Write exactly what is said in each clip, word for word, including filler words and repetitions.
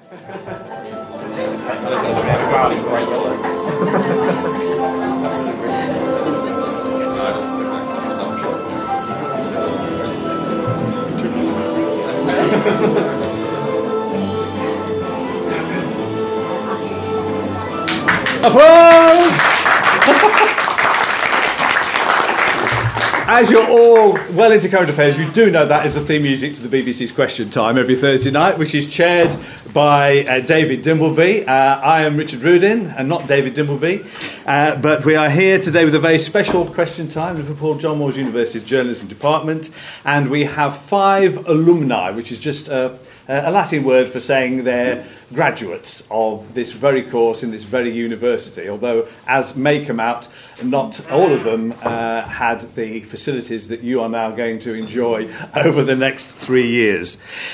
Applause! As you're all well into current affairs, you do know that is the theme music to the B B C's Question Time every Thursday night, which is chaired by uh, David Dimbleby. Uh, I am Richard Rudin, and not David Dimbleby. Uh, but we are here today with a very special Question Time, Liverpool John Moores University's Journalism Department. And we have five alumni, which is just a, a Latin word for saying they're graduates of this very course in this very university, although, as may come out, not all of them uh, had the facilities that you are now going to enjoy over the next three years.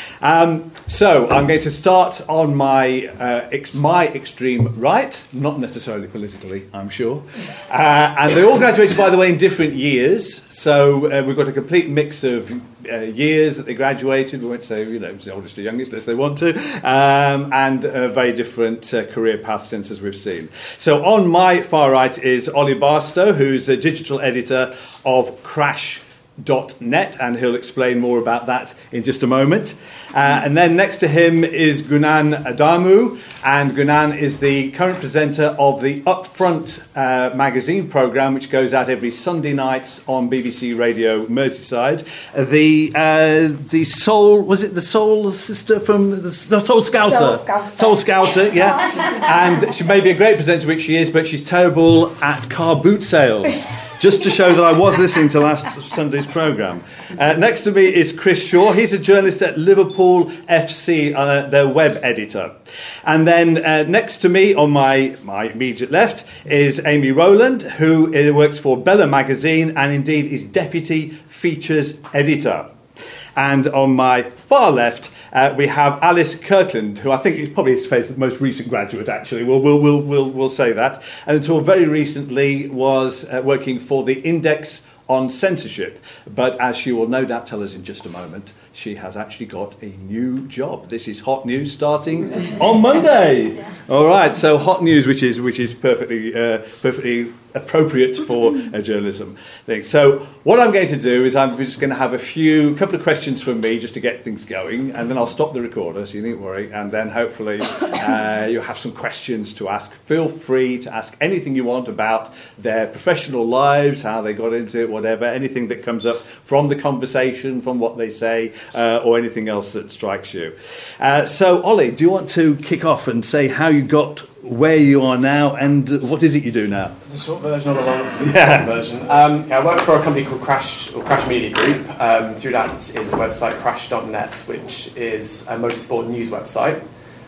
Um, so I'm going to start on my uh, ex- my extreme right, not necessarily politically, I'm sure. Uh, and they all graduated, by the way, in different years. So uh, we've got a complete mix of uh, years that they graduated. We won't say, you know, the oldest or youngest, unless they want to. Um, and uh, very different uh, career paths since, as we've seen. So on my far right is Ollie Barstow, who's a digital editor of Crash dot net, and he'll explain more about that in just a moment. Uh, and then next to him is Gunan Adamu, and Gunan is the current presenter of the Upfront uh, magazine programme, which goes out every Sunday night on B B C Radio Merseyside. Uh, the uh, the Soul, was it the Soul Sister from the, the Soul Scouser? Soul Scouser. Soul Scouser, yeah. And she may be a great presenter, which she is, but she's terrible at car boot sales. Just to show that I was listening to last Sunday's programme. Uh, next to me is Chris Shaw. He's a journalist at Liverpool F C, uh, their web editor. And then uh, next to me, on my, my immediate left, is Amy Rowland, who uh, works for Bella Magazine and indeed is deputy features editor. And on my far left, uh, we have Alice Kirkland, who I think is probably his most recent graduate, actually. We'll, we'll, we'll, we'll, we'll say that. And until very recently was uh, working for the Index on Censorship. But as she will no doubt tell us in just a moment, she has actually got a new job. This is hot news starting on Monday. Yes. All right, so hot news, which is which is perfectly uh, perfectly appropriate for a journalism thing. So what I'm going to do is I'm just going to have a few couple of questions from me just to get things going, and then I'll stop the recorder, so you needn't worry, and then hopefully uh, you'll have some questions to ask. Feel free to ask anything you want about their professional lives, how they got into it, whatever, anything that comes up from the conversation, from what they say, uh, or anything else that strikes you. Uh, so, Ollie, do you want to kick off and say how you got where you are now, and what is it you do now? The short version or the long, yeah. long version. Um, I work for a company called Crash or Crash Media Group. Um, through that is the website Crash dot net, which is a motorsport news website.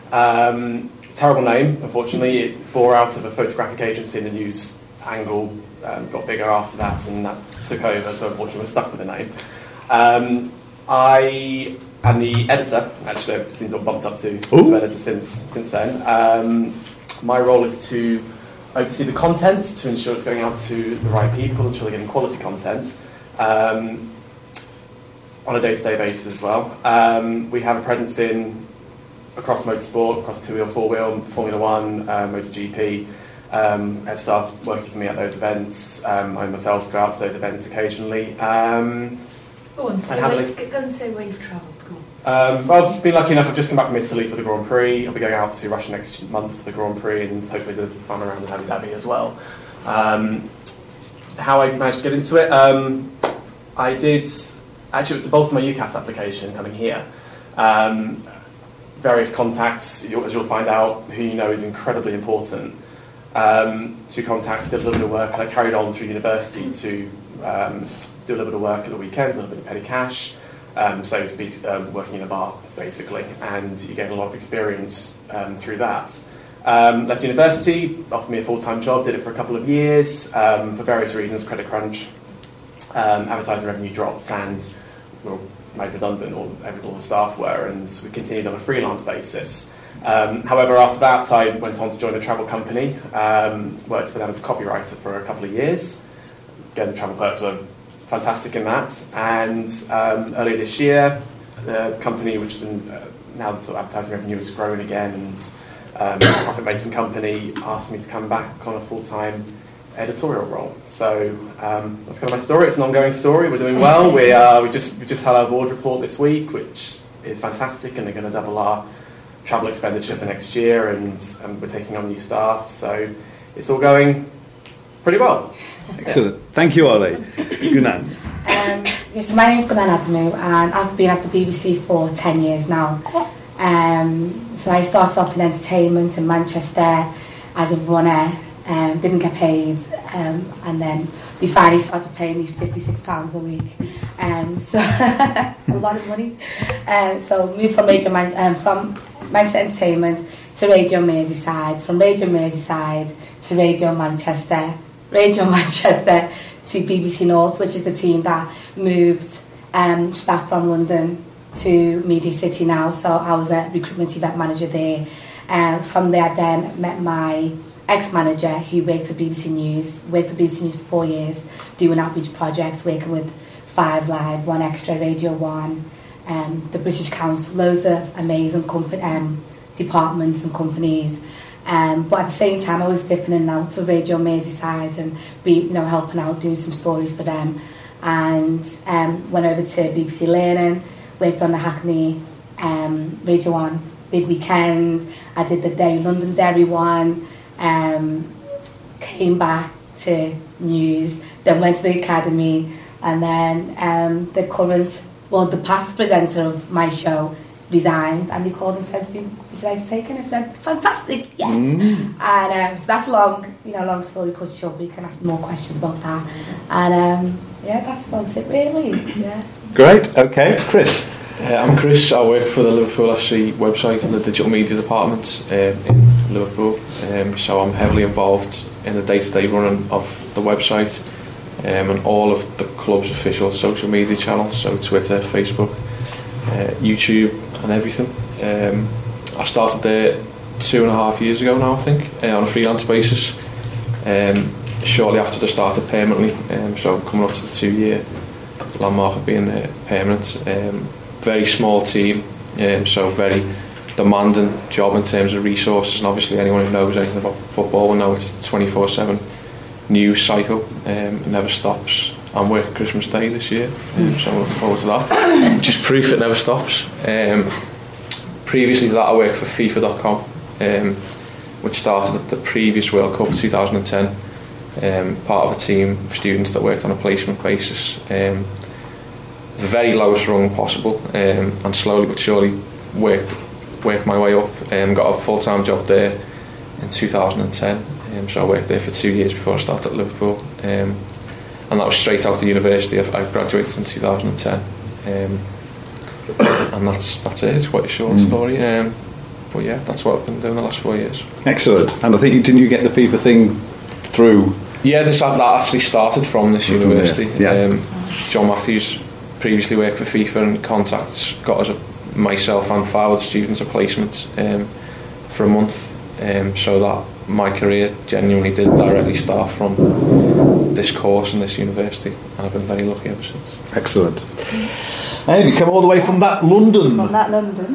Um, terrible name, unfortunately. It bore out of a photographic agency in the news angle, um, got bigger after that, and that took over, so unfortunately we're stuck with the name. Um, I am the editor, actually. I've been sort of bumped up to some editor since, since then. Um, My role is to oversee the content, to ensure it's going out to the right people, ensure they're getting quality content um, on a day-to-day basis as well. Um, we have a presence in across motorsport, across two-wheel, four-wheel, Formula One, uh, MotoGP. Um, I have staff working for me at those events. Um, I myself go out to those events occasionally. Um, go on, so wait, go and say where you've travelled. Um, well, I've been lucky enough. I've just come back from Italy for the Grand Prix. I'll be going out to Russia next month for the Grand Prix, and hopefully the fun around in Abu Dhabi as well. Um, how I managed to get into it, um, I did. Actually, it was to bolster my UCAS application coming here. Um, various contacts, as you'll find out, who you know is incredibly important. Um, two contacts, did a little bit of work, and I carried on through university to um, do a little bit of work at the weekends, a little bit of petty cash. Um, so to be um, working in a bar, basically, and you gain a lot of experience um, through that. Um, left university, offered me a full-time job, did it for a couple of years, um, for various reasons, credit crunch, um, advertising revenue dropped, and we were made redundant, all, all the staff were, and we continued on a freelance basis. Um, however, after that, I went on to join a travel company, um, worked for them as a copywriter for a couple of years. Again, the travel perks were fantastic in that, and um, earlier this year, the company, which is in uh, now the sort of advertising revenue has grown again, and um, the profit-making company asked me to come back on a full-time editorial role. So um, that's kind of my story. It's an ongoing story. We're doing well. We uh, we just we just had our board report this week, which is fantastic, and they're going to double our travel expenditure for next year, and, and we're taking on new staff. So it's all going pretty well. Excellent. Yeah. Thank you, Ollie. Gunan. Um, yes, my name is Gunan Adamu, and I've been at the B B C for ten years now. Um, so I started off in entertainment in Manchester as a runner. Um, didn't get paid, um, and then they finally started paying me fifty-six pounds a week. Um, so a lot of money. Um, so moved from Radio Man- um, from Manchester Entertainment to Radio Merseyside, from Radio Merseyside to Radio Manchester, Radio Manchester to B B C North, which is the team that moved um, staff from London to Media City now. So I was a recruitment event manager there. Um, from there, I then met my ex-manager who worked for B B C News, worked for B B C News for four years, doing outreach projects, working with Five Live, One Extra, Radio One, um, the British Council, loads of amazing company, um, departments and companies. Um, but at the same time, I was dipping in and out to Radio Merseyside and be, you know, helping out, doing some stories for them. And um, went over to B B C Learning, worked on the Hackney um, Radio One Big Weekend. I did the Dairy London Dairy One. Um, came back to news, then went to the academy, and then um, the current, well, the past presenter of my show resigned, and they called and said, "Would you like to take it?" And I said, "Fantastic, yes." Mm. And um, so that's long, you know, long story cut short. But you can ask more questions about that, and um, yeah, that's about it, really. Yeah. Great. Okay, Chris. Uh, I'm Chris. I work for the Liverpool F C website in the digital media department um, in Liverpool. Um, so I'm heavily involved in the day-to-day running of the website um, and all of the club's official social media channels, so Twitter, Facebook, uh, YouTube and everything. Um, I started there two and a half years ago now, I think, uh, on a freelance basis. Um, shortly after I started permanently, um, so coming up to the two-year landmark of being there permanent. Um, very small team, um, so very demanding job in terms of resources, and obviously anyone who knows anything about football will know it's a twenty-four seven news cycle. Um, it never stops. I'm working Christmas Day this year, um, so I'm looking forward to that. Just proof it never stops. Um, previously to that I worked for FIFA dot com, um, which started at the previous World Cup two thousand ten, um, part of a team of students that worked on a placement basis. Um, the very lowest rung possible, um, and slowly but surely worked worked my way up and um, got a full-time job there in two thousand ten. Um, so I worked there for two years before I started at Liverpool, um, and that was straight out of university. I, I graduated in two thousand ten, um, and that's that's it. It's quite a short mm. story, um, but yeah, that's what I've been doing the last four years. Excellent. And I think, didn't you get the FIFA thing through? Yeah, this that actually started from this from university. Yeah. Um, John Matthews previously worked for FIFA, and contacts got us a, myself and five other students a placement um, for a month, um, so that my career genuinely did directly start from this course in this university, and I've been very lucky ever since. Excellent. And you come all the way from that London. From that London.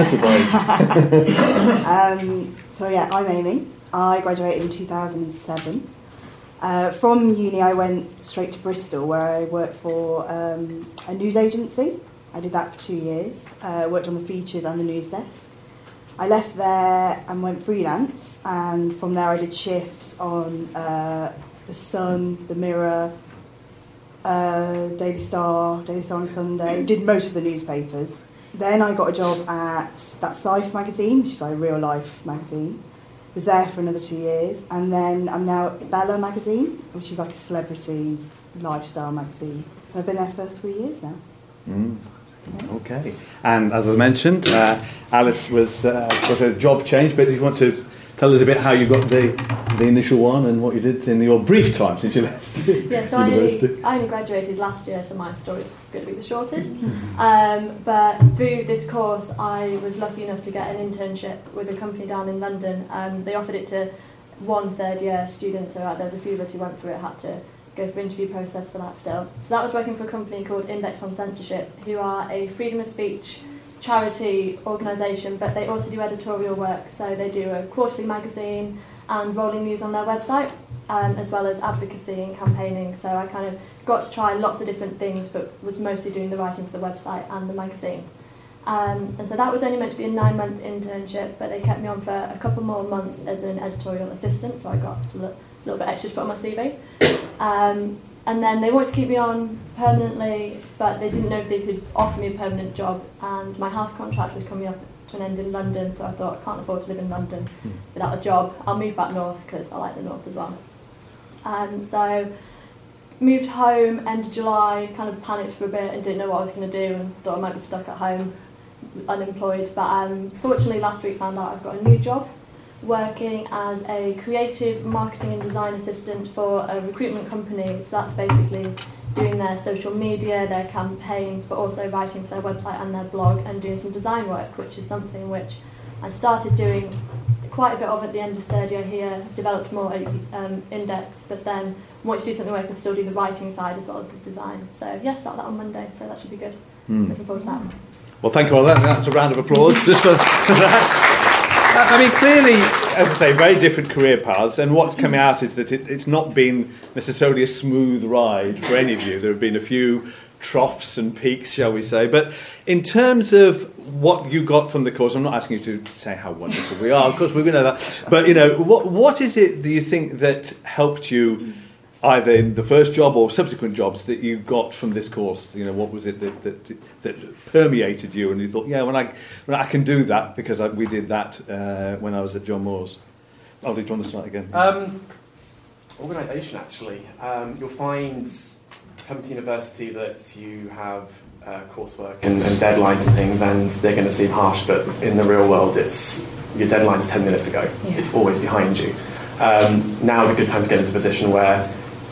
um, so yeah, I'm Amy. I graduated in two thousand seven. Uh, from uni I went straight to Bristol, where I worked for um, a news agency. I did that for two years. Uh, worked on the features and the news desk. I left there and went freelance, and from there I did shifts on uh, The Sun, The Mirror, uh, Daily Star, Daily Star on Sunday. Did most of the newspapers. Then I got a job at That's Life magazine, which is like a real life magazine. Was there for another two years, and then I'm now at Bella magazine, which is like a celebrity lifestyle magazine. And I've been there for three years now. Mm. Yeah. Okay. And as I mentioned, uh, Alice was uh, got a job change, but do you want to tell us a bit how you got the the initial one and what you did in your brief time since you left yeah, so university? I only, I only graduated last year, so my story's going to be the shortest. Um, but through this course, I was lucky enough to get an internship with a company down in London. Um, they offered it to one third year student, so uh, there's a few of us who went through it, had to go through interview process for that still. So that was working for a company called Index on Censorship, who are a freedom of speech charity organisation, but they also do editorial work. So they do a quarterly magazine and rolling news on their website, um, as well as advocacy and campaigning. So I kind of got to try lots of different things, but was mostly doing the writing for the website and the magazine. Um, and so that was only meant to be a nine-month internship, but they kept me on for a couple more months as an editorial assistant, so I got a little, little bit extra to put on my C V. Um, and then they wanted to keep me on permanently, but they didn't know if they could offer me a permanent job, and my house contract was coming up to an end in London, so I thought, I can't afford to live in London without a job. I'll move back north, because I like the north as well. Um, so moved home end of July, kind of panicked for a bit and didn't know what I was going to do, and thought I might be stuck at home, unemployed. But um, fortunately last week found out I've got a new job, working as a creative marketing and design assistant for a recruitment company. So that's basically doing their social media, their campaigns, but also writing for their website and their blog, and doing some design work, which is something which I started doing quite a bit of at the end of third year here, developed more um, index, but then wanted to do something where I can still do the writing side as well as the design. So yeah, start that on Monday, so that should be good. Mm. Looking forward to that. Well, thank you all. That. That's a round of applause just for, for that. I mean, clearly, as I say, very different career paths, and what's coming out is that it, it's not been necessarily a smooth ride for any of you. There have been a few troughs and peaks, shall we say. But in terms of what you got from the course, I'm not asking you to say how wonderful we are, of course we know that. But, you know, what what is it do you think that helped you either in the first job or subsequent jobs that you got from this course? You know, what was it that that, that permeated you and you thought, yeah, when I when I can do that because I, we did that uh, when I was at John Moores. Ollie, do you want to start again? Um, organisation, actually. Um, you'll find, come to university, that you have uh, coursework and, and deadlines and things, and they're going to seem harsh, but in the real world, it's your deadline's ten minutes ago. Yeah. It's always behind you. Um, now is a good time to get into a position where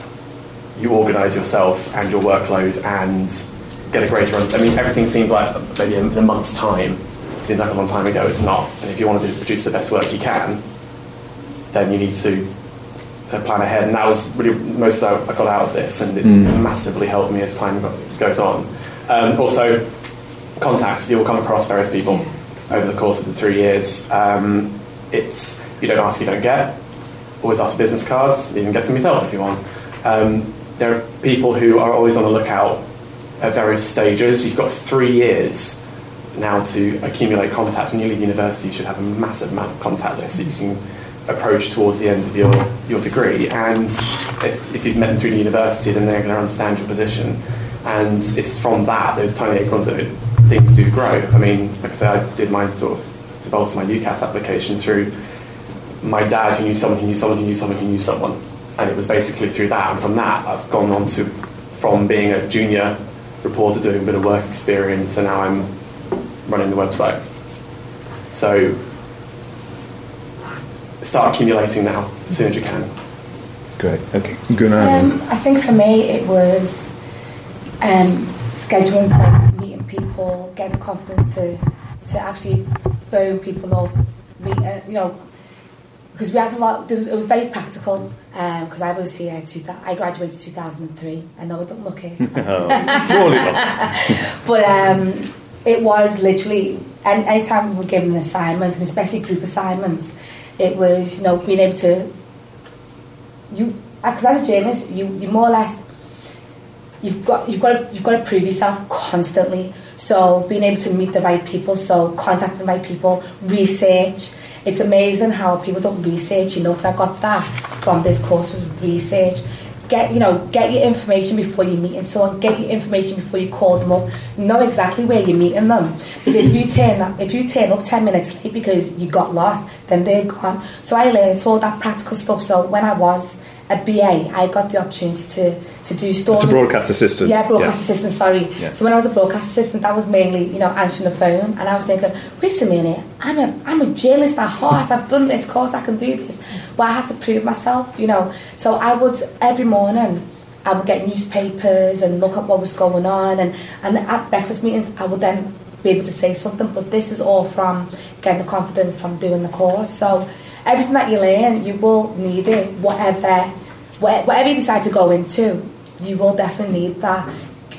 you organise yourself and your workload and get a greater understanding. I mean, everything seems like maybe in a month's time. It seems like a long time ago. It's not. And if you want to produce the best work you can, then you need to uh, plan ahead. And that was really most that I got out of this, and it's mm. massively helped me as time goes on. Um, also, contacts. You'll come across various people over the course of the three years. Um, it's you don't ask, you don't get. Always ask for business cards. Even get some yourself if you want. Um, there are people who are always on the lookout at various stages. You've got three years now to accumulate contacts. When you leave university, you should have a massive amount of contact lists that you can approach towards the end of your, your degree. And if, if you've met them through the university, then they're going to understand your position. And it's from that, those tiny acorns, that it, things do grow. I mean, like I said, I did my sort of, to bolster my UCAS application through my dad who knew someone who knew someone who knew someone who knew someone. And it was basically through that, and from that I've gone on to, from being a junior reporter doing a bit of work experience, and now I'm running the website. So start accumulating now, as soon as you can. Great, okay. Good um, I think for me it was um, scheduling, like meeting people, getting the confidence to, to actually phone people up, meet, uh, you know, because we had a lot, it was, it was very practical, because um, I was here, two, I graduated in two thousand three, I know I don't look it. Oh, surely not. But um, it was literally, any, any time we were given an assignment, and especially group assignments, it was, you know, being able to, you, because as a journalist, you, you more or less, you've got, you've got, to, you've got to prove yourself constantly, so being able to meet the right people, so contacting the right people, research. It's amazing how people don't research. You know, if I got that from this course was research. Get you know, get your information before you're meeting someone. Get your information before you call them up. Know exactly where you're meeting them. Because if you turn up, if you turn up ten minutes late because you got lost, then they're gone. So I learned all that practical stuff. So when I was a B A, I got the opportunity to, to do stories. It's a broadcast assistant. Yeah, broadcast yeah. assistant, sorry. Yeah. So when I was a broadcast assistant, that was mainly, you know, answering the phone. And I was thinking, wait a minute, I'm a, I'm a journalist at heart. I've done this course, I can do this. But I had to prove myself, you know. So I would, every morning, I would get newspapers and look at what was going on. And, and at breakfast meetings, I would then be able to say something. But this is all from getting the confidence from doing the course. So everything that you learn, you will need it, whatever... Whatever you decide to go into, you will definitely need that.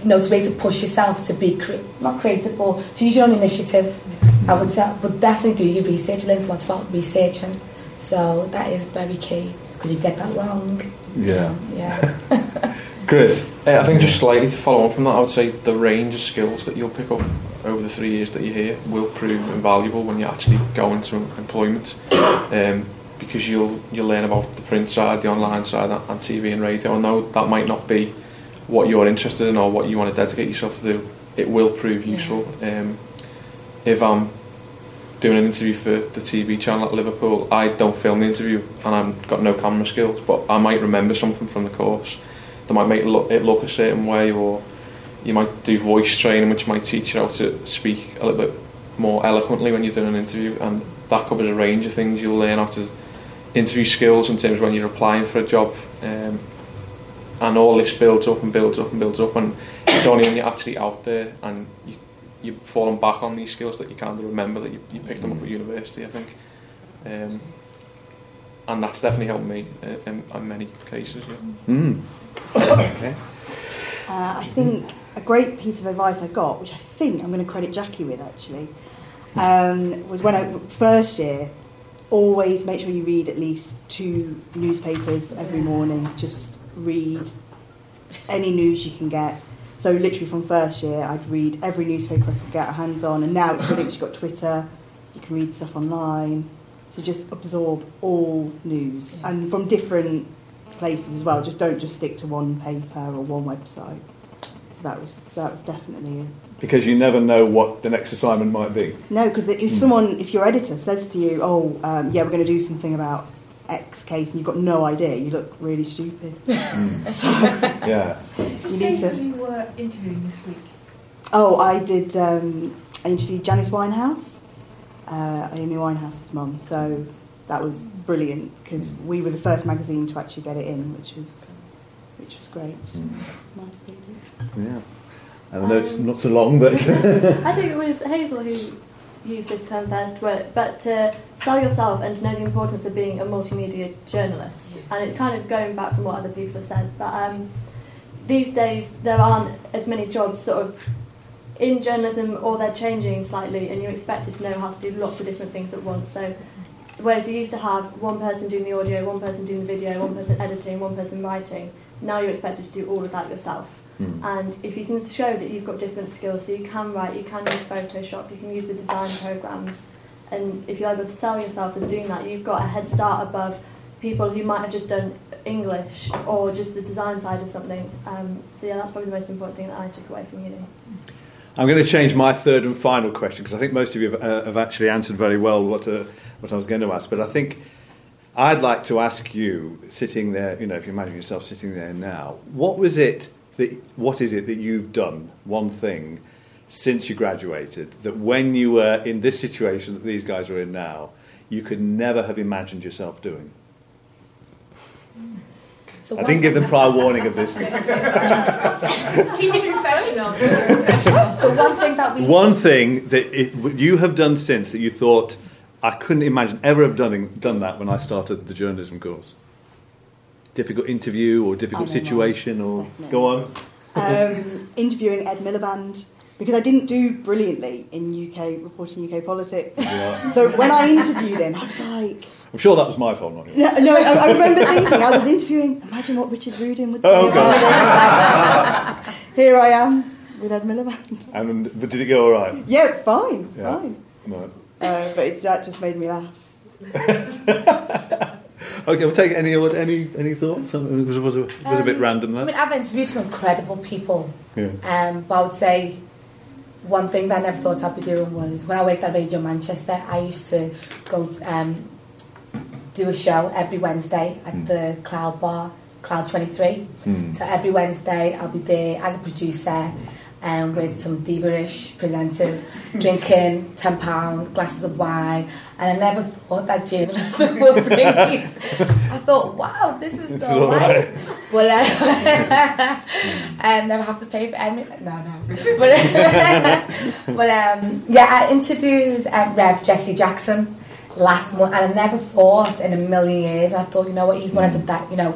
you know, to be able to push yourself to be cre- not creative or to use your own initiative. I would say, but definitely do your research. Learn a lot about researching, so that is very key because if you get that wrong, Yeah. yeah. Chris? Uh, I think just slightly to follow on from that, I would say the range of skills that you'll pick up over the three years that you're here will prove invaluable when you actually go into employment, um, because you'll you'll learn about the print side, the online side, and T V and radio. And though that might not be what you're interested in or what you want to dedicate yourself to do, it will prove useful. Um, if I'm doing an interview for the T V channel at Liverpool, I don't film the interview and I've got no camera skills, but I might remember something from the course that might make it look, it look a certain way, or you might do voice training which might teach you how to speak a little bit more eloquently when you're doing an interview, and that covers a range of things. You'll learn how to interview skills in terms of when you're applying for a job, um, and all this builds up and builds up and builds up, and it's only when you're actually out there and you, you've fallen back on these skills that you kind of remember that you, you picked them up at university, I think. Um, and that's definitely helped me uh, in, in many cases. Yeah. Mm. Okay. Uh, I think a great piece of advice I got, which I think I'm going to credit Jackie with actually, um, was when I first year, always make sure you read at least two newspapers every morning. Just read any news you can get. So literally from first year, I'd read every newspaper I could get our hands on, and now it's brilliant. You've got Twitter, you can read stuff online. So just absorb all news, yeah. And from different places as well. Just don't just stick to one paper or one website. So that was that was definitely a, because you never know what the next assignment might be. No, because if mm. someone, if your editor says to you, "Oh, um, yeah, we're going to do something about X case," and you've got no idea, you look really stupid. Mm. So yeah, Did you, you say need to. You were interviewing this week. Oh, I did. Um, I interviewed Janice Winehouse, uh, Amy Winehouse's mum. So that was brilliant because we were the first magazine to actually get it in, which was which was great. Mm. Nice lady. Yeah. I know it's not so long, but I think it was Hazel who used this term first, but, but to sell yourself and to know the importance of being a multimedia journalist. And it's kind of going back from what other people have said, but um, these days there aren't as many jobs sort of in journalism, or they're changing slightly, and you're expected to know how to do lots of different things at once. So whereas you used to have one person doing the audio, one person doing the video, one person editing, one person writing, now you're expected to do all of that yourself. Mm. And if you can show that you've got different skills, so you can write, you can use Photoshop, you can use the design programs, and if you're able to sell yourself as doing that, you've got a head start above people who might have just done English or just the design side of something. Um, so yeah, that's probably the most important thing that I took away from uni. I'm going to change my third and final question because I think most of you have, uh, have actually answered very well what uh, what I was going to ask. But I think I'd like to ask you, sitting there, you know, if you imagine yourself sitting there now, what was it that, what is it that you've done, one thing, since you graduated, that when you were in this situation that these guys are in now, you could never have imagined yourself doing? So I didn't give them prior warning of this. Keep it professional. So one thing that we... One thing that it, you have done since that you thought, I couldn't imagine ever have done, done that when I started the journalism course. Difficult interview or difficult situation or... Definitely. Go on. Um, interviewing Ed Miliband, because I didn't do brilliantly in U K, reporting U K politics. Yeah. So when I interviewed him, I was like... I'm sure that was my fault, not yours. No, no I, I remember thinking, I was interviewing, imagine what Richard Rudin would say oh, about this. Here I am with Ed Miliband. And, but did it go all right? Yeah, fine, yeah. fine. No. Uh, but it's, that just made me laugh. Okay, we'll take any any any thoughts. It was, was, a, was um, a bit random, that. I mean, I've interviewed some incredible people. Yeah. Um, but I would say one thing that I never thought I'd be doing was when I worked at Radio Manchester, I used to go um, do a show every Wednesday at mm. the Cloud Bar, Cloud twenty-three. Mm. So every Wednesday I'll be there as a producer. Um, with some diva-ish presenters, drinking ten pound glasses of wine, and I never thought that journalism would bring me. I thought, wow, this is the life. Well, uh, um, never have to pay for any. No, no. But, but um, yeah, I interviewed uh, Rev Jesse Jackson last month, and I never thought in a million years. And I thought, you know what, he's one of the, that you know.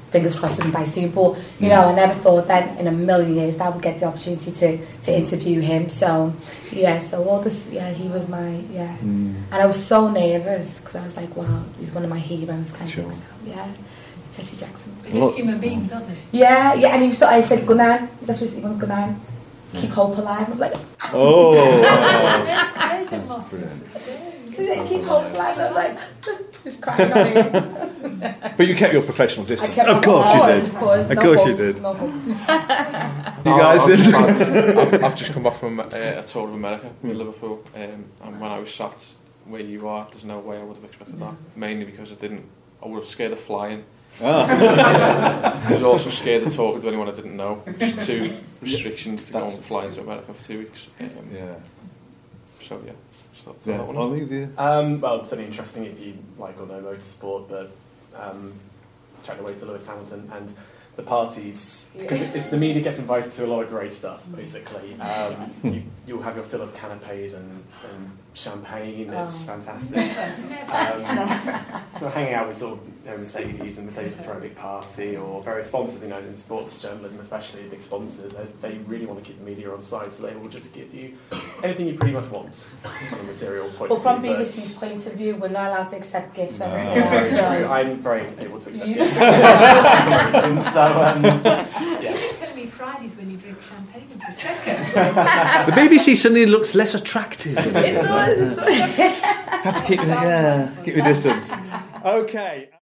fingers crossed doesn't die soon. But you know, I never thought that in a million years that I would get the opportunity to to interview him. So yeah, so all this, yeah, he was my yeah, Mm. and I was so nervous because I was like, wow, he's one of my heroes, kind Sure. of thing. So yeah, Jesse Jackson. They're Look. just human beings, aren't they? Yeah, yeah, and he was, so I said, Gunan, that's what he went, Gunan, keep hope alive. I'm like, Oh, There's a motto. brilliant. so yeah, keep hope alive. And I was like, just crying on him. But you kept your professional I distance. kept Of on- course you course, did. Of course, Of no course you hugs, did. No hugs. You guys I've, did. I've, I've, I've just come back from uh, a tour of America in Liverpool, um, and when I was sat where you are, there's no way I would have expected that. Mainly because I didn't, I would have scared of flying. Ah. I was also scared of talking to anyone I didn't know, which is two restrictions to go and fly into America for two weeks. Um, Yeah. So yeah, just thought Yeah. that one. Ollie, do you? Um, well, it's certainly interesting if you like or know motorsport, but um, chatting away to Lewis Hamilton and the parties, because it's the media gets invited to a lot of great stuff, basically. Um, you, you'll have your fill of canapes and, and champagne, it's Oh. fantastic. Um, you're hanging out with sort of you know, Mercedes, and Mercedes will throw a big party, or various sponsors, you know, in sports journalism especially, big sponsors, they, they really want to keep the media on side, so they will just give you anything you pretty much want from a material point But of from view. B B C's point of view, we're not allowed to accept gifts or No. anything Very else. true. So. I'm very able to accept You- gifts. And so, um, You're yes. telling me Fridays when you drink champagne and prosecco. The B B C suddenly looks less attractive. It does, it does. Have to keep, yeah, keep your distance. Okay.